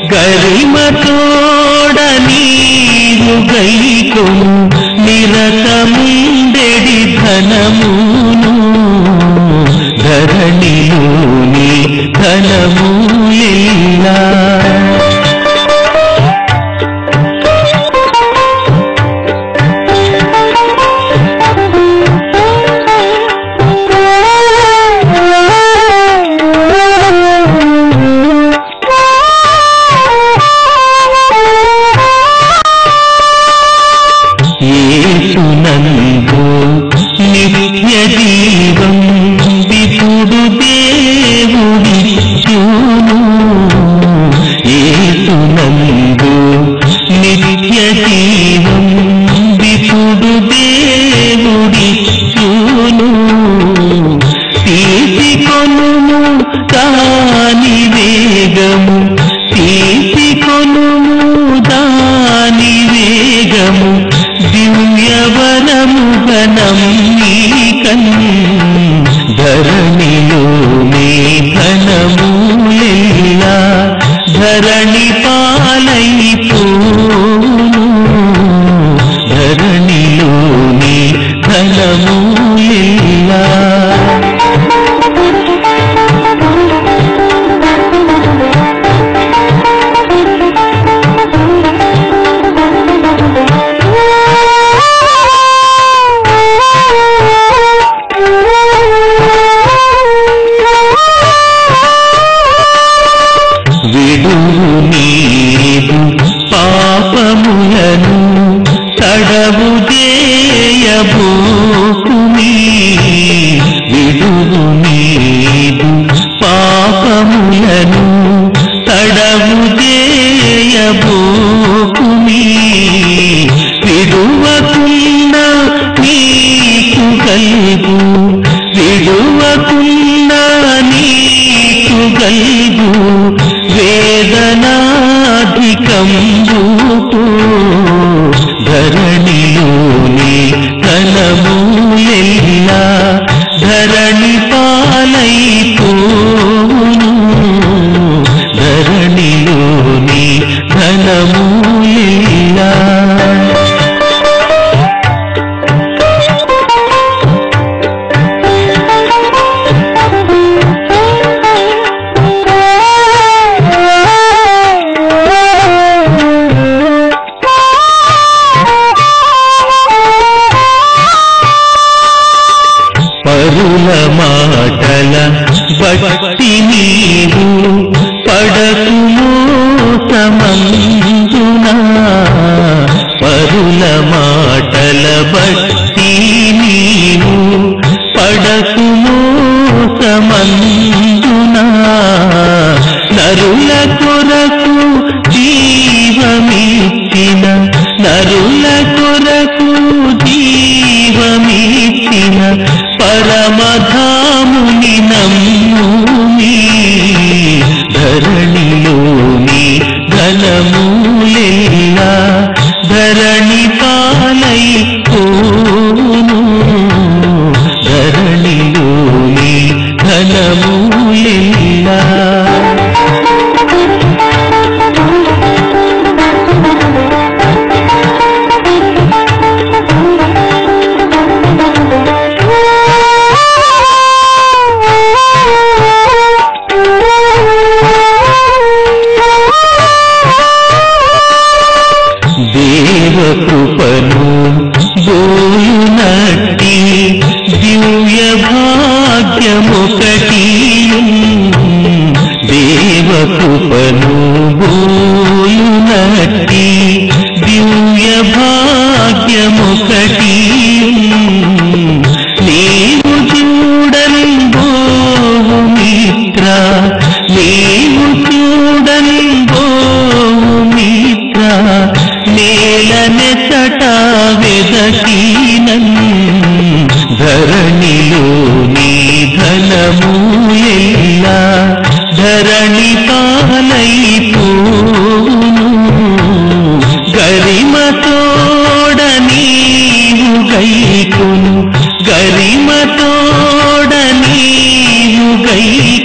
గరిమతోడ నీవు గైకొను నిరతముండెడి ధనమును ధరణిలోని ధనములెల్లా యేసునందు నిత్య జీవం విపుడు దేవుడిచ్చును యేసునందు నిత్య జీవం విపుడు దేవుడిచ్చును తీసుకొనుము దాని వేగము తీసుకొనుము దాని వేగము దివ్యవరము గణమీకన్ ధరణిలోని ధనములెల్లా ధరణి పాలైపోను ధరణిలోని ధనములెల్లా విడువు నీదు పాపములను తడవు చేయబోకుమి విడువు నీదు పాపములను తడవు చేయబోకుమి విడువకున్న నీకు గల్గు విడువకున్న నీకు గల్గు వేదనాధికంబు ధరణిలోని ధనములెల్లా ధరణి పాలైపోను ధరణిలోని ధనములెల్లా పరుల మాటల బట్టి నీవు పడకు మోసమందునా పరుల మాటల బట్టి నీవు పడకు మోసమందునా నరుల కొరకు జీవమిచ్చిన నరుల కొరకు జీవమిచ్చిన పరమధాముని నమ్ముని ధరణిలోని ధనములెల్లా ధరణి పాలైపోను ధరణిలోని ధనములెల్లా దేవకృపను బోయునట్టి దివ్య భాగ్యమొకటి దేవకృపను బోయునట్టి దివ్య భాగ్యమొకటి నీవు చూడని బోవు మిత్ర నీవు చూడని బోవు మిత్ర నేలనెచ్చట వెదకినన్ ధరణిలోని ధనములెల్లా ధరణి పాలైపోను గరిమతోడ నీవు గైకొను గరిమతోడ నీవు గై